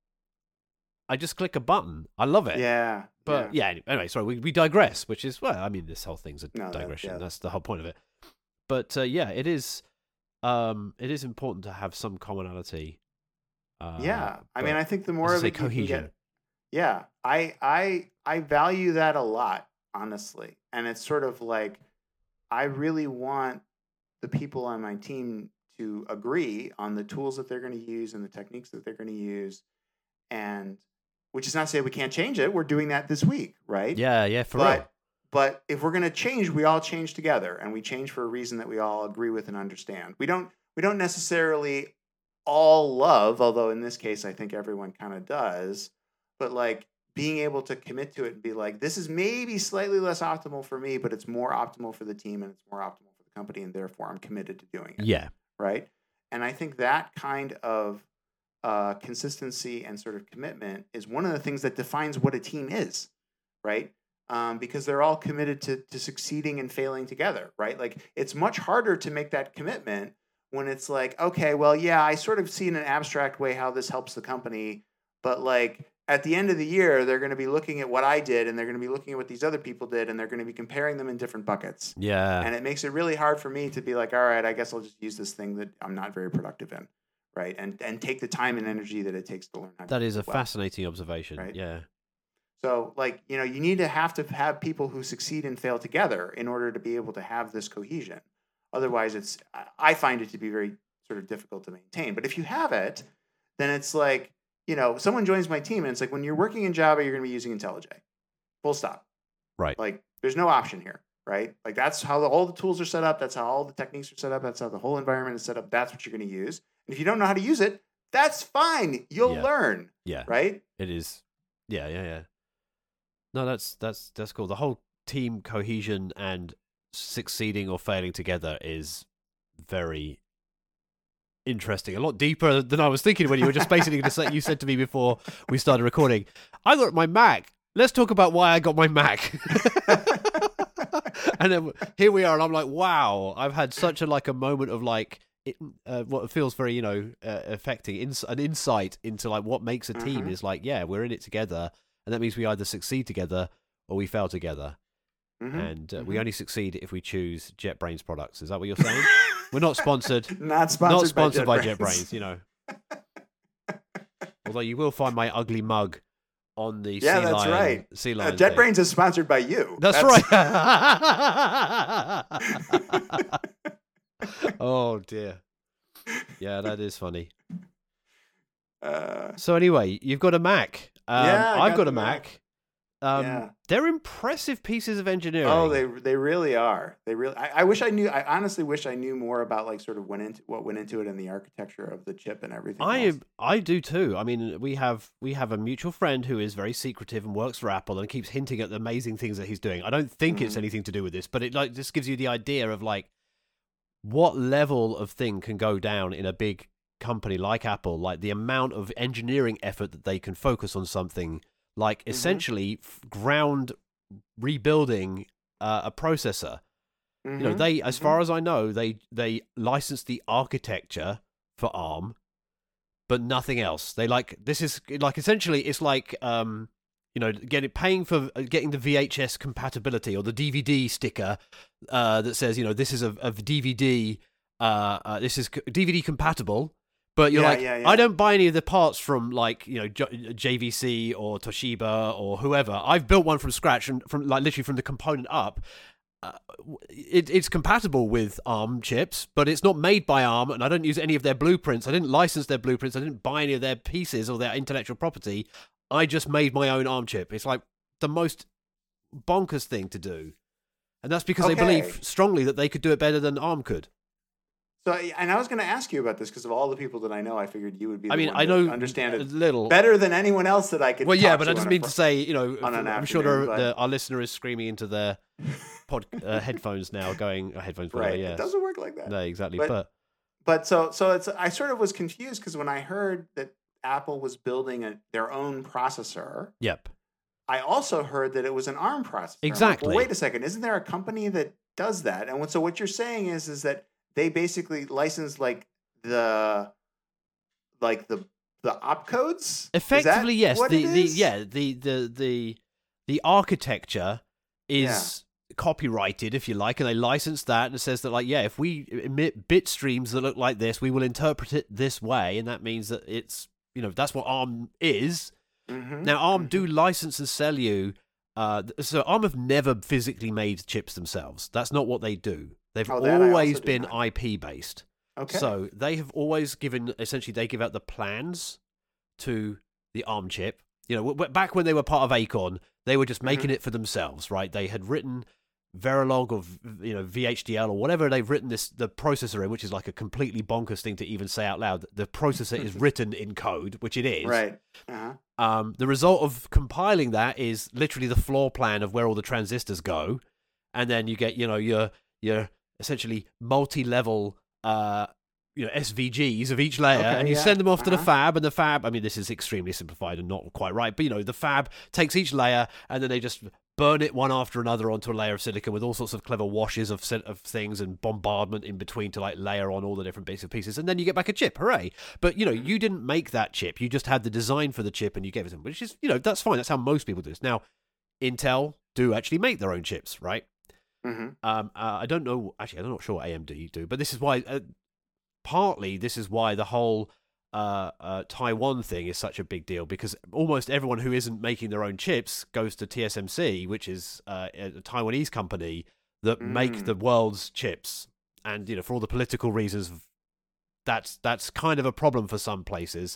Speaker 3: I just click a button. I love it.
Speaker 2: Yeah.
Speaker 3: But yeah, any- anyway, sorry, we, we digress, which is, well, I mean, this whole thing's a
Speaker 2: No, that-
Speaker 3: digression.
Speaker 2: yeah.
Speaker 3: That's the whole point of it. But uh, yeah, it is um, it is important to have some commonality. Uh,
Speaker 2: yeah. I
Speaker 3: but-
Speaker 2: mean, I think the more
Speaker 3: as I
Speaker 2: of
Speaker 3: say,
Speaker 2: it you can
Speaker 3: cohesion.
Speaker 2: get. Yeah, I I I value that a lot, honestly. And it's sort of like I really want the people on my team to agree on the tools that they're going to use and the techniques that they're going to use, and which is not to say we can't change it. We're doing that this week, right?
Speaker 3: Yeah, yeah, for
Speaker 2: but
Speaker 3: real.
Speaker 2: but if we're going to change, we all change together, and we change for a reason that we all agree with and understand. We don't we don't necessarily all love, although in this case, I think everyone kind of does, but like being able to commit to it and be like, this is maybe slightly less optimal for me, but it's more optimal for the team and it's more optimal for the company. And therefore I'm committed to doing it.
Speaker 3: Yeah.
Speaker 2: Right. And I think that kind of uh, consistency and sort of commitment is one of the things that defines what a team is. Right. Um, because they're all committed to, to succeeding and failing together. Right. Like it's much harder to make that commitment when it's like, okay, well, yeah, I sort of see in an abstract way how this helps the company, but like at the end of the year, they're going to be looking at what I did and they're going to be looking at what these other people did and they're going to be comparing them in different buckets.
Speaker 3: Yeah.
Speaker 2: And it makes it really hard for me to be like, all right, I guess I'll just use this thing that I'm not very productive in, right? And and take the time and energy that it takes to learn how to
Speaker 3: That
Speaker 2: do
Speaker 3: is a
Speaker 2: it well.
Speaker 3: fascinating observation.
Speaker 2: Right?
Speaker 3: Yeah.
Speaker 2: So, like, you know, you need to have to have people who succeed and fail together in order to be able to have this cohesion. Otherwise, it's I find it to be very sort of difficult to maintain. But if you have it, then it's like, you know, someone joins my team and it's like when you're working in Java, you're going to be using IntelliJ. Full stop.
Speaker 3: Right.
Speaker 2: Like there's no option here, right? Like that's how the, all the tools are set up. That's how all the techniques are set up. That's how the whole environment is set up. That's what you're going to use. And if you don't know how to use it, that's fine. You'll
Speaker 3: Yeah.
Speaker 2: learn.
Speaker 3: Yeah.
Speaker 2: Right?
Speaker 3: It is. Yeah, yeah, yeah. No, that's that's that's cool. The whole team cohesion and succeeding or failing together is very interesting. A lot deeper than I was thinking when you were just basically going to say. You said to me before we started recording, I got my Mac. Let's talk about why I got my Mac. And then here we are, and I'm like, wow, I've had such a like a moment of like it, uh, what feels very, you know, uh, affecting ins- an insight into like what makes a team
Speaker 2: Mhm.
Speaker 3: is like, yeah, we're in it together, and that means we either succeed together or we fail together,
Speaker 2: Mhm.
Speaker 3: and uh, we
Speaker 2: Mhm.
Speaker 3: only succeed if we choose JetBrains products. Is that what you're saying? We're not sponsored,
Speaker 2: Not sponsored,
Speaker 3: not sponsored
Speaker 2: by,
Speaker 3: by
Speaker 2: JetBrains.
Speaker 3: JetBrains, you know. Although you will find my ugly mug on the
Speaker 2: Yeah,
Speaker 3: sea
Speaker 2: that's
Speaker 3: lion,
Speaker 2: right.
Speaker 3: sea
Speaker 2: Uh,
Speaker 3: lion thing.
Speaker 2: JetBrains is sponsored by you.
Speaker 3: That's, right. Oh dear. Yeah, that is funny.
Speaker 2: Uh,
Speaker 3: So anyway, you've got a Mac. Um,
Speaker 2: Yeah, I
Speaker 3: I've
Speaker 2: got
Speaker 3: got
Speaker 2: the
Speaker 3: a Mac.
Speaker 2: Mac.
Speaker 3: Um,
Speaker 2: Yeah.
Speaker 3: They're impressive pieces of engineering.
Speaker 2: oh, they they really are. They really. I, I wish I knew. I honestly wish I knew more about like sort of went into what went into it and the architecture of the chip and everything.
Speaker 3: I
Speaker 2: else.
Speaker 3: I do too. I mean, we have we have a mutual friend who is very secretive and works for Apple and keeps hinting at the amazing things that he's doing. I don't think it's
Speaker 2: Mhm.
Speaker 3: anything to do with this, but it like just gives you the idea of like what level of thing can go down in a big company like Apple, like the amount of engineering effort that they can focus on something like essentially f- ground rebuilding uh, a processor. You know,
Speaker 2: Mhm,
Speaker 3: they, as
Speaker 2: mhm.
Speaker 3: far as I know, they they licensed the architecture for ARM, but nothing else. They like this is like essentially it's like um you know getting paying for uh, getting the V H S compatibility or the D V D sticker uh, that says you know this is a, a D V D uh, uh this is c- D V D compatible. But you're
Speaker 2: Yeah,
Speaker 3: like,
Speaker 2: yeah, yeah.
Speaker 3: I don't buy any of the parts from like you know J- JVC or Toshiba or whoever. I've built one from scratch and from like literally from the component up. Uh, it, it's compatible with ARM chips, but it's not made by ARM, and I don't use any of their blueprints. I didn't license their blueprints. I didn't buy any of their pieces or their intellectual property. I just made my own ARM chip. It's like the most bonkers thing to do, and that's because they
Speaker 2: Okay.
Speaker 3: believe strongly that they could do it better than ARM could.
Speaker 2: So, and I was going to ask you about this because of all the people that I know, I figured you would be. The
Speaker 3: I mean,
Speaker 2: one
Speaker 3: I
Speaker 2: to
Speaker 3: know
Speaker 2: understand
Speaker 3: a
Speaker 2: it
Speaker 3: little.
Speaker 2: better than anyone else that I could.
Speaker 3: Well, yeah,
Speaker 2: talk
Speaker 3: but
Speaker 2: to
Speaker 3: I just
Speaker 2: on a
Speaker 3: mean
Speaker 2: fr-
Speaker 3: to say, you know,
Speaker 2: on an
Speaker 3: I'm sure
Speaker 2: afternoon,
Speaker 3: the,
Speaker 2: but-
Speaker 3: the, our listener is screaming into their pod uh, headphones now, going uh, headphones, whatever.
Speaker 2: right.
Speaker 3: Yeah,
Speaker 2: It doesn't work like that.
Speaker 3: no, exactly.
Speaker 2: But-
Speaker 3: But,
Speaker 2: But so so it's I sort of was confused because when I heard that Apple was building a, their own processor,
Speaker 3: yep,
Speaker 2: I also heard that it was an ARM processor. I'm like,
Speaker 3: Exactly.
Speaker 2: well, wait a second, isn't there a company that does that? And what, so what you're saying is is that they basically license like the like the the opcodes? Is that
Speaker 3: effectively, yes.
Speaker 2: what
Speaker 3: The
Speaker 2: it
Speaker 3: the
Speaker 2: is?
Speaker 3: yeah the the the the architecture is copyrighted, if you like, and they license that, and it says that like yeah, if we emit bit streams that look like this, we will interpret it this way, and that means that it's you know that's what ARM is.
Speaker 2: Mhm,
Speaker 3: Now, ARM
Speaker 2: mhm.
Speaker 3: do license and sell you. Uh, th- so ARM have never physically made chips themselves. That's not what they do. They've
Speaker 2: Oh, that I
Speaker 3: always
Speaker 2: also did
Speaker 3: been
Speaker 2: not.
Speaker 3: I P based.
Speaker 2: Okay.
Speaker 3: So they have always given. Essentially, they give out the plans to the ARM chip. You know, w- w- back when they were part of Acorn, they were just making
Speaker 2: Mhm.
Speaker 3: it for themselves, right? They had written Verilog or you know V H D L or whatever they've written this the processor in, which is like a completely bonkers thing to even say out loud. The processor is written in code, which it is.
Speaker 2: Right. Uh-huh.
Speaker 3: Um, the result of compiling that is literally the floor plan of where all the transistors go, and then you get you know your your essentially multi-level uh, you know S V Gs of each layer,
Speaker 2: Okay,
Speaker 3: and you
Speaker 2: yeah.
Speaker 3: send them off to the
Speaker 2: Uh-huh.
Speaker 3: fab, and the fab. I mean, this is extremely simplified and not quite right, but you know the fab takes each layer, and then they just burn it one after another onto a layer of silicon with all sorts of clever washes of of things and bombardment in between to like layer on all the different bits and pieces, and then you get back a chip. Hooray! But you know, you didn't make that chip; you just had the design for the chip, and you gave it to them, which is you know that's fine. That's how most people do this. Now, Intel do actually make their own chips, right?
Speaker 2: Mm-hmm.
Speaker 3: Um, uh, I don't know. Actually, I'm not sure what A M D do, but this is why. Uh, partly, this is why the whole uh, uh, Taiwan thing is such a big deal, because almost everyone who isn't making their own chips goes to T S M C, which is uh, a Taiwanese company that
Speaker 2: Mm.
Speaker 3: make the world's chips. And you know, for all the political reasons, that's that's kind of a problem for some places.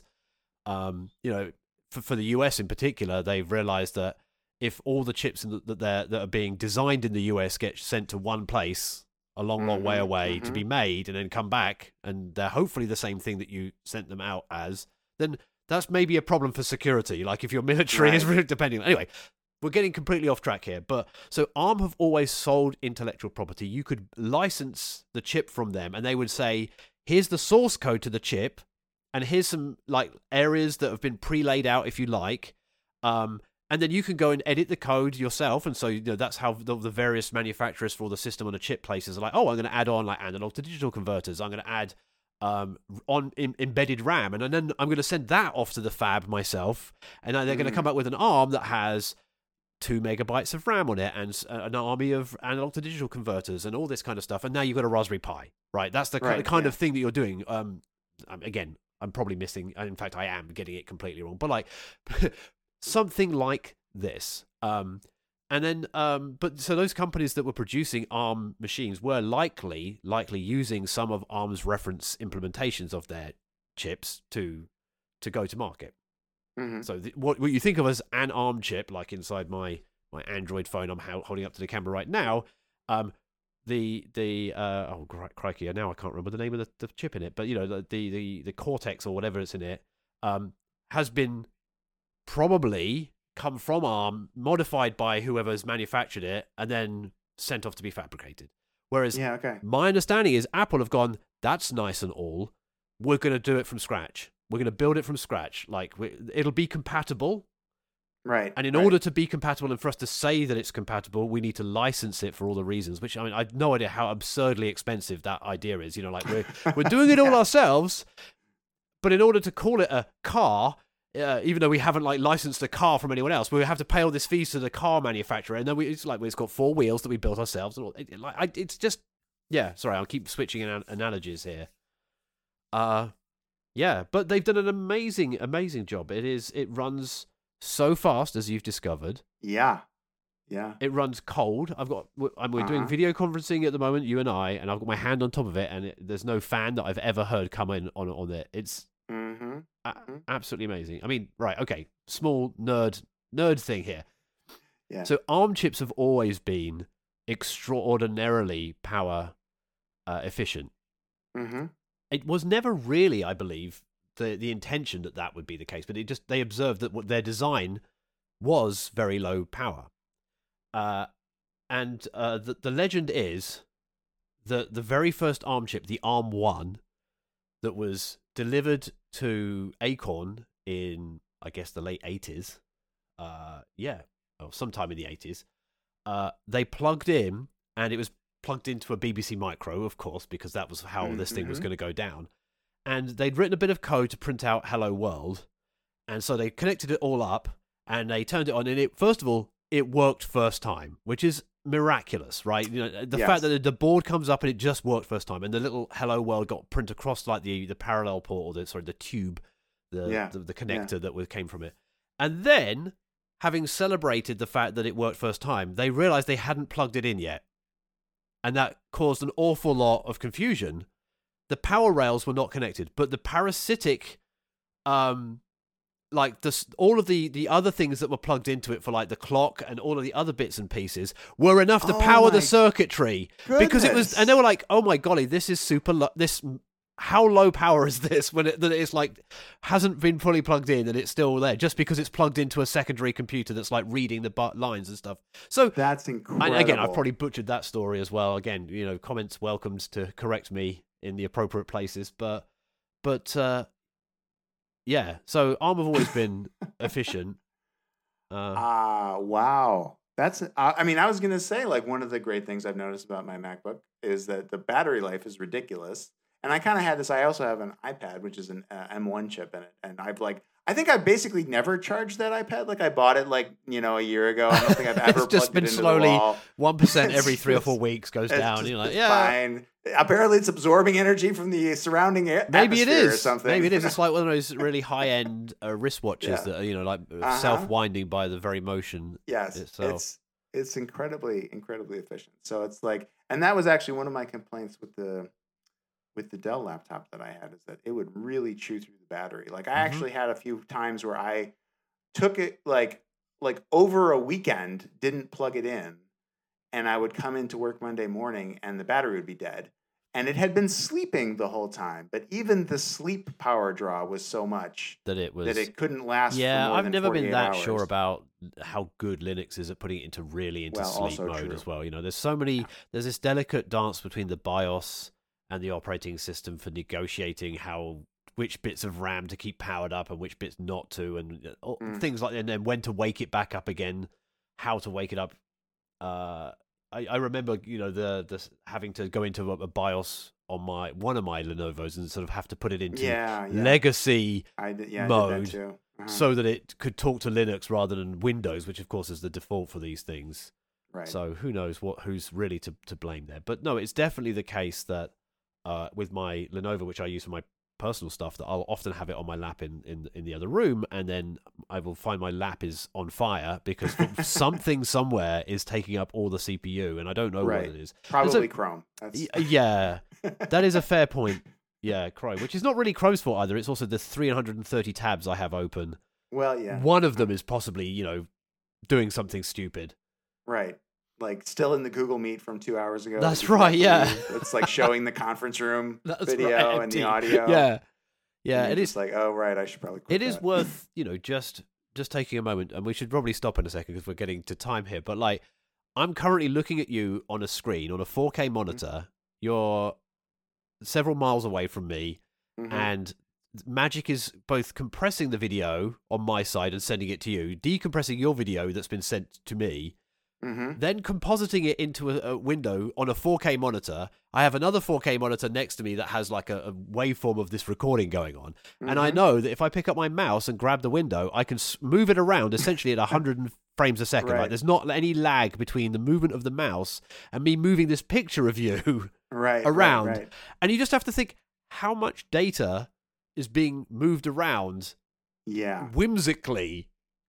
Speaker 3: Um, you know, for, for the U S in particular, they've realized that if all the chips in the, that they're, that are being designed in the U S get sent to one place, a long, long way
Speaker 2: Mhm,
Speaker 3: away to
Speaker 2: mhm.
Speaker 3: be made, and then come back, and they're hopefully the same thing that you sent them out as, then that's maybe a problem for security. Like if your military is
Speaker 2: Right.
Speaker 3: really depending. Anyway, we're getting completely off track here. But so ARM have always sold intellectual property. You could license the chip from them, and they would say, "Here's the source code to the chip, and here's some like areas that have been pre-laid out if you like." Um, And then you can go and edit the code yourself, and so you know that's how the, the various manufacturers for the system on a chip places are like, oh, I'm going to add on like analog to digital converters. I'm going to add um, on in, embedded RAM, and, and then I'm going to send that off to the fab myself, and then they're going to
Speaker 2: Mm.
Speaker 3: come up with an ARM that has two megabytes of RAM on it and s- an army of analog to digital converters and all this kind of stuff. And now you've got a Raspberry Pi, right? That's the ki-
Speaker 2: Right,
Speaker 3: kind
Speaker 2: yeah.
Speaker 3: of thing that you're doing. Um, um, again, I'm probably missing. In fact, I am getting it completely wrong. But like something like this. Um, and then, um, but so those companies that were producing ARM machines were likely, likely using some of ARM's reference implementations of their chips to to go to market.
Speaker 2: Mm-hmm.
Speaker 3: So the, what what you think of as an ARM chip, like inside my my Android phone I'm ho- holding up to the camera right now, um, the the uh, oh cri- crikey, now I can't remember the name of the, the chip in it, but you know the the the, the Cortex or whatever it's in it, um, has been probably come from ARM, modified by whoever's manufactured it, and then sent off to be fabricated. Whereas
Speaker 2: Yeah. Okay.
Speaker 3: my understanding is Apple have gone, that's nice and all, we're going to do it from scratch. We're going to build it from scratch. Like we, it'll be compatible,
Speaker 2: Right.
Speaker 3: and in
Speaker 2: right.
Speaker 3: order to be compatible and for us to say that it's compatible, we need to license it for all the reasons. Which I mean, I've no idea how absurdly expensive that idea is. You know, like we're we're doing it all
Speaker 2: Yeah.
Speaker 3: ourselves, but in order to call it a car, uh, even though we haven't like licensed a car from anyone else, we have to pay all this fees to the car manufacturer, and then we, it's like it's got four wheels that we built ourselves. And all, it, like I, it's just yeah. Sorry, I'll keep switching an- analogies here. Uh yeah, but they've done an amazing, amazing job. It is it runs so fast, as you've discovered.
Speaker 2: Yeah. Yeah.
Speaker 3: It runs cold. I've got I'm we're doing
Speaker 2: Uh-huh.
Speaker 3: video conferencing at the moment, you and I, and I've got my hand on top of it, and it, there's no fan that I've ever heard come in on on it. It's
Speaker 2: Mm-hmm.
Speaker 3: a-
Speaker 2: Mhm.
Speaker 3: absolutely amazing. I mean, right, okay, small nerd nerd thing here.
Speaker 2: Yeah.
Speaker 3: So ARM chips have always been extraordinarily power uh, efficient.
Speaker 2: Mm-hmm.
Speaker 3: It was never really, I believe, the the intention that that would be the case, but it just they observed that what their design was very low power. Uh, and uh, the the legend is that the very first ARM chip, the ARM one, that was delivered to Acorn in, I guess, the late eighties. Uh, yeah, or sometime in the eighties. Uh, they plugged in, and it was plugged into a B B C Micro, of course, because that was how this thing was
Speaker 2: Mhm.
Speaker 3: going to go down. And they'd written a bit of code to print out "Hello World," and so they connected it all up, and they turned it on. And it, first of all, it worked first time, which is miraculous, right? You know, the
Speaker 2: Yes.
Speaker 3: fact that the board comes up and it just worked first time, and the little "Hello World" got print across like the the parallel port, or the sorry, the tube, the
Speaker 2: Yeah.
Speaker 3: the, the connector that was, came from it. And then, having celebrated the fact that it worked first time, they realized they hadn't plugged it in yet, and that caused an awful lot of confusion. The power rails were not connected, but the parasitic um, like the all of the the other things that were plugged into it for like the clock and all of the other bits and pieces were enough to
Speaker 2: Oh
Speaker 3: power the
Speaker 2: my
Speaker 3: circuitry because it was,
Speaker 2: goodness.
Speaker 3: and they were like, oh my golly, this is super lo- this how low power is this when it that it's like hasn't been fully plugged in and it's still there just because it's plugged into a secondary computer that's like reading the bu- lines and stuff. So
Speaker 2: That's incredible.
Speaker 3: and again, I've probably butchered that story as well. Again, you know, comments welcomed to correct me in the appropriate places, but but uh yeah, so ARM have always been efficient. Uh,
Speaker 2: Ah, wow. That's, uh, I mean, I was going to say, like, one of the great things I've noticed about my MacBook is that the battery life is ridiculous. And I kind of had this, I also have an iPad, which is an uh, M one chip in it. And I've, like, I think I basically never charged that iPad. Like, I bought it, like, you know, a year ago. I don't think I've ever
Speaker 3: It's just
Speaker 2: plugged
Speaker 3: been
Speaker 2: it into
Speaker 3: slowly
Speaker 2: the wall.
Speaker 3: one percent
Speaker 2: It's
Speaker 3: every three or
Speaker 2: just-
Speaker 3: four weeks goes
Speaker 2: It's
Speaker 3: down.
Speaker 2: just-
Speaker 3: And you're like,
Speaker 2: it's
Speaker 3: yeah,
Speaker 2: fine. Apparently, it's absorbing energy from the surrounding air.
Speaker 3: maybe it
Speaker 2: atmosphere or
Speaker 3: is.
Speaker 2: something.
Speaker 3: Maybe it is. It's like one of those really high-end uh, wristwatches
Speaker 2: Yeah.
Speaker 3: that are, you know, like
Speaker 2: Uh-huh.
Speaker 3: self-winding by the very motion.
Speaker 2: Yes,
Speaker 3: itself.
Speaker 2: it's it's incredibly incredibly efficient. So it's like, and that was actually one of my complaints with the with the Dell laptop that I had, is that it would really chew through the battery. Like I
Speaker 3: Mhm.
Speaker 2: actually had a few times where I took it like like over a weekend, didn't plug it in, and I would come into work Monday morning and the battery would be dead. And it had been sleeping the whole time, but even the sleep power draw was so much
Speaker 3: That it was.
Speaker 2: that it couldn't last.
Speaker 3: Yeah,
Speaker 2: for more
Speaker 3: I've
Speaker 2: than
Speaker 3: never been
Speaker 2: forty-eight
Speaker 3: that
Speaker 2: hours.
Speaker 3: sure about how good Linux is at putting it into really into
Speaker 2: Well,
Speaker 3: sleep
Speaker 2: also
Speaker 3: mode
Speaker 2: true.
Speaker 3: as well. You know, there's so many. There's this delicate dance between the BIOS and the operating system for negotiating how which bits of RAM to keep powered up and which bits not to, and uh, all-
Speaker 2: Mm.
Speaker 3: things like that. And then when to wake it back up again, how to wake it up. Uh, I, I remember, you know, the the having to go into a, a BIOS on my one of my Lenovo's and sort of have to put it into
Speaker 2: Yeah, yeah.
Speaker 3: legacy
Speaker 2: I did, yeah, I
Speaker 3: mode,
Speaker 2: did that too. Uh-huh.
Speaker 3: so that it could talk to Linux rather than Windows, which of course is the default for these things.
Speaker 2: right.
Speaker 3: So who knows what who's really to, to blame there. But no, it's definitely the case that uh, with my Lenovo, which I use for my personal stuff, that I'll often have it on my lap in, in, in the other room, and then I will find my lap is on fire because something somewhere is taking up all the C P U, and I don't know
Speaker 2: Right.
Speaker 3: what it is.
Speaker 2: Probably Chrome. That's
Speaker 3: Y- Yeah, that is a fair point. Yeah, Chrome, which is not really Chrome's fault either. It's also the three hundred thirty tabs I have open.
Speaker 2: well, yeah.
Speaker 3: One of them is possibly, you know, doing something stupid.
Speaker 2: Right. Like still in the Google Meet from two hours ago.
Speaker 3: That's
Speaker 2: that you
Speaker 3: right,
Speaker 2: can't
Speaker 3: yeah.
Speaker 2: believe. It's like showing the conference room
Speaker 3: That's
Speaker 2: video
Speaker 3: right,
Speaker 2: and
Speaker 3: empty.
Speaker 2: the audio.
Speaker 3: Yeah, yeah,
Speaker 2: And
Speaker 3: it
Speaker 2: you're
Speaker 3: is.
Speaker 2: just like, oh, right, I should probably quit
Speaker 3: It is
Speaker 2: that.
Speaker 3: worth, you know, just just taking a moment, and we should probably stop in a second because we're getting to time here. But like, I'm currently looking at you on a screen on a four K monitor. You're several miles away from me,
Speaker 2: Mhm.
Speaker 3: and Magic is both compressing the video on my side and sending it to you, decompressing your video that's been sent to me,
Speaker 2: Mhm.
Speaker 3: then compositing it into a, a window on a four K monitor. I have another four K monitor next to me that has like a, a waveform of this recording going on. And I
Speaker 2: Mhm.
Speaker 3: know that if I pick up my mouse and grab the window, I can s- move it around essentially at one hundred frames a second. Right.
Speaker 2: Right.
Speaker 3: There's not any lag between the movement of the mouse and me moving this picture of you.
Speaker 2: right,
Speaker 3: around.
Speaker 2: Right,
Speaker 3: And you just have to think how much data is being moved around
Speaker 2: Yeah.
Speaker 3: whimsically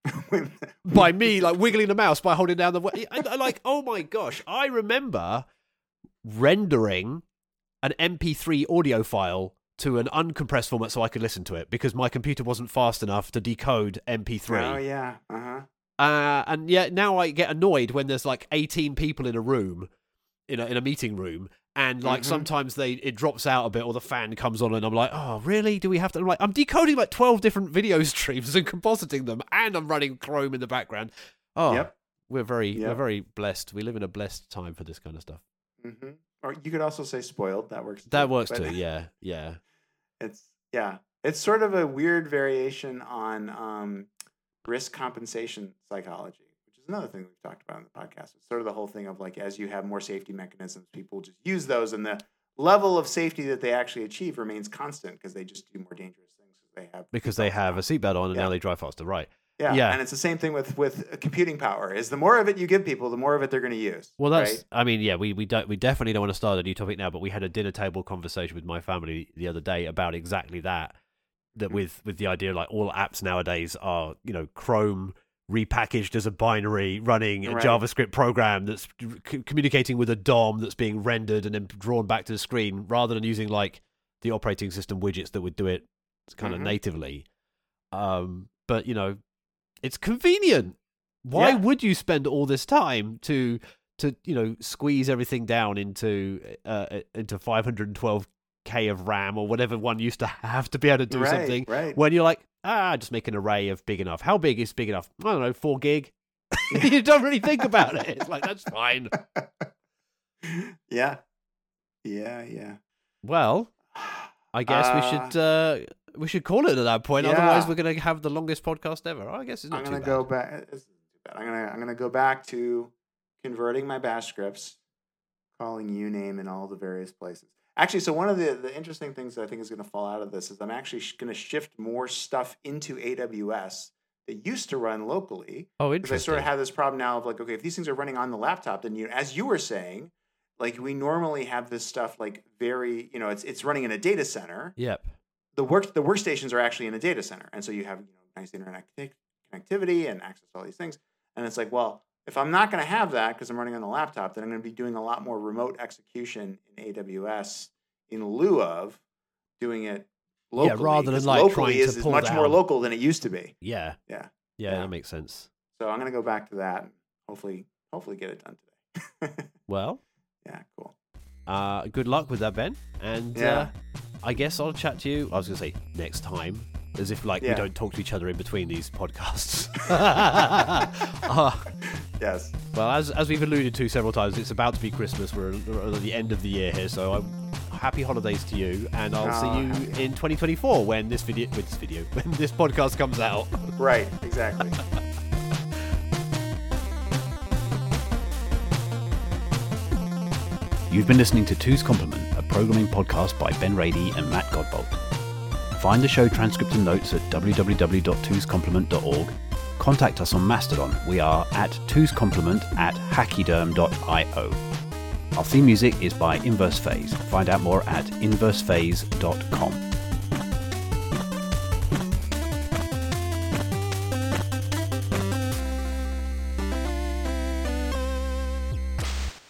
Speaker 3: by me, like wiggling the mouse by holding down the. w- I, I like, oh my gosh, I remember rendering an M P three audio file to an uncompressed format so I could listen to it because my computer wasn't fast enough to decode M P three.
Speaker 2: Oh yeah. Uh huh.
Speaker 3: Uh, and yet now I get annoyed when there's like eighteen people in a room, in a in a meeting room, and like
Speaker 2: Mhm.
Speaker 3: sometimes they it drops out a bit or the fan comes on, and I'm like, oh really? Do we have to? I'm like, I'm decoding like twelve different video streams and compositing them, and I'm running Chrome in the background. Oh,
Speaker 2: Yep.
Speaker 3: we're very we're
Speaker 2: Yep.
Speaker 3: very blessed. We live in a blessed time for this kind of stuff.
Speaker 2: hmm Or you could also say spoiled. That works.
Speaker 3: That
Speaker 2: too.
Speaker 3: works
Speaker 2: But
Speaker 3: too. Yeah, yeah.
Speaker 2: It's yeah. It's sort of a weird variation on um, risk compensation psychology, which is another thing we've talked about in the podcast. It's sort of the whole thing of like as you have more safety mechanisms, people just use those, and the level of safety that they actually achieve remains constant because they just do more dangerous things because they have
Speaker 3: Because they
Speaker 2: seatbelts
Speaker 3: have
Speaker 2: on.
Speaker 3: a seatbelt on and
Speaker 2: Yeah.
Speaker 3: now they drive faster. Right.
Speaker 2: Yeah.
Speaker 3: Yeah.
Speaker 2: And it's the same thing with with computing power. Is the more of it you give people, the more of it they're going to use.
Speaker 3: Well, that's.
Speaker 2: right?
Speaker 3: I mean, yeah, we we don't we definitely don't want to start a new topic now, but we had a dinner table conversation with my family the other day about exactly that. That with with the idea like all apps nowadays are, you know, Chrome repackaged as a binary running a
Speaker 2: Right.
Speaker 3: JavaScript program that's c- communicating with a D O M that's being rendered and then drawn back to the screen rather than using like the operating system widgets that would do it kind of
Speaker 2: Mhm.
Speaker 3: natively. Um, but, you know, it's convenient. Why
Speaker 2: Yeah.
Speaker 3: would you spend all this time to, to you know, squeeze everything down into uh, into five hundred twelve K of RAM or whatever one used to have to be able to do
Speaker 2: Right,
Speaker 3: something
Speaker 2: right.
Speaker 3: when you're like, ah, just make an array of big enough. How big is big enough? I don't know, four gig. You don't really think about it. It's like, that's fine.
Speaker 2: Yeah. Yeah, yeah.
Speaker 3: Well, I guess we should uh, we should call it at that point.
Speaker 2: yeah.
Speaker 3: Otherwise, we're going to have the longest podcast ever. I guess it's not
Speaker 2: I'm
Speaker 3: too
Speaker 2: gonna
Speaker 3: bad.
Speaker 2: go back. It's not too bad. I'm gonna I'm gonna go back to converting my bash scripts, calling uname in all the various places. Actually, so one of the, the interesting things that I think is going to fall out of this is I'm actually sh- going to shift more stuff into A W S that used to run locally.
Speaker 3: Oh,
Speaker 2: Because I
Speaker 3: interesting.
Speaker 2: sort of have this problem now of like, okay, if these things are running on the laptop, then you, as you were saying, like we normally have this stuff like very, you know, it's it's running in a data center.
Speaker 3: Yep.
Speaker 2: The work the workstations are actually in a data center, and so you have, you know, nice internet acti- connectivity and access to all these things. And it's like, well, if I'm not going to have that because I'm running on the laptop, then I'm going to be doing a lot more remote execution in A W S in lieu of doing it locally.
Speaker 3: rather than,
Speaker 2: 'cause
Speaker 3: like,
Speaker 2: locally
Speaker 3: trying to
Speaker 2: is, is
Speaker 3: pull
Speaker 2: much more
Speaker 3: down.
Speaker 2: local than it used to be.
Speaker 3: Yeah.
Speaker 2: Yeah.
Speaker 3: Yeah,
Speaker 2: Yeah.
Speaker 3: that makes sense.
Speaker 2: So I'm going to go back to that and hopefully hopefully get it done today.
Speaker 3: Well,
Speaker 2: Yeah, cool.
Speaker 3: uh, good luck with that, Ben. And
Speaker 2: Yeah.
Speaker 3: uh, I guess I'll chat to you, I was going to say, next time. As if, like, we
Speaker 2: Yeah.
Speaker 3: don't talk to each other in between these podcasts. uh,
Speaker 2: Yes.
Speaker 3: well, as as we've alluded to several times, it's about to be Christmas. We're, we're at the end of the year here, so I'm happy holidays to you, and I'll
Speaker 2: Oh,
Speaker 3: see you
Speaker 2: happy
Speaker 3: in twenty twenty-four when this video, with this video, when this podcast comes out.
Speaker 2: Right, exactly.
Speaker 1: You've been listening to Two's Complement, a programming podcast by Ben Rady and Matt Godbolt. Find the show transcript and notes at w w w dot twos complement dot org. Contact us on Mastodon. We are at twoscomplement at hachyderm dot io. Our theme music is by Inverse Phase. Find out more at inverse phase dot com.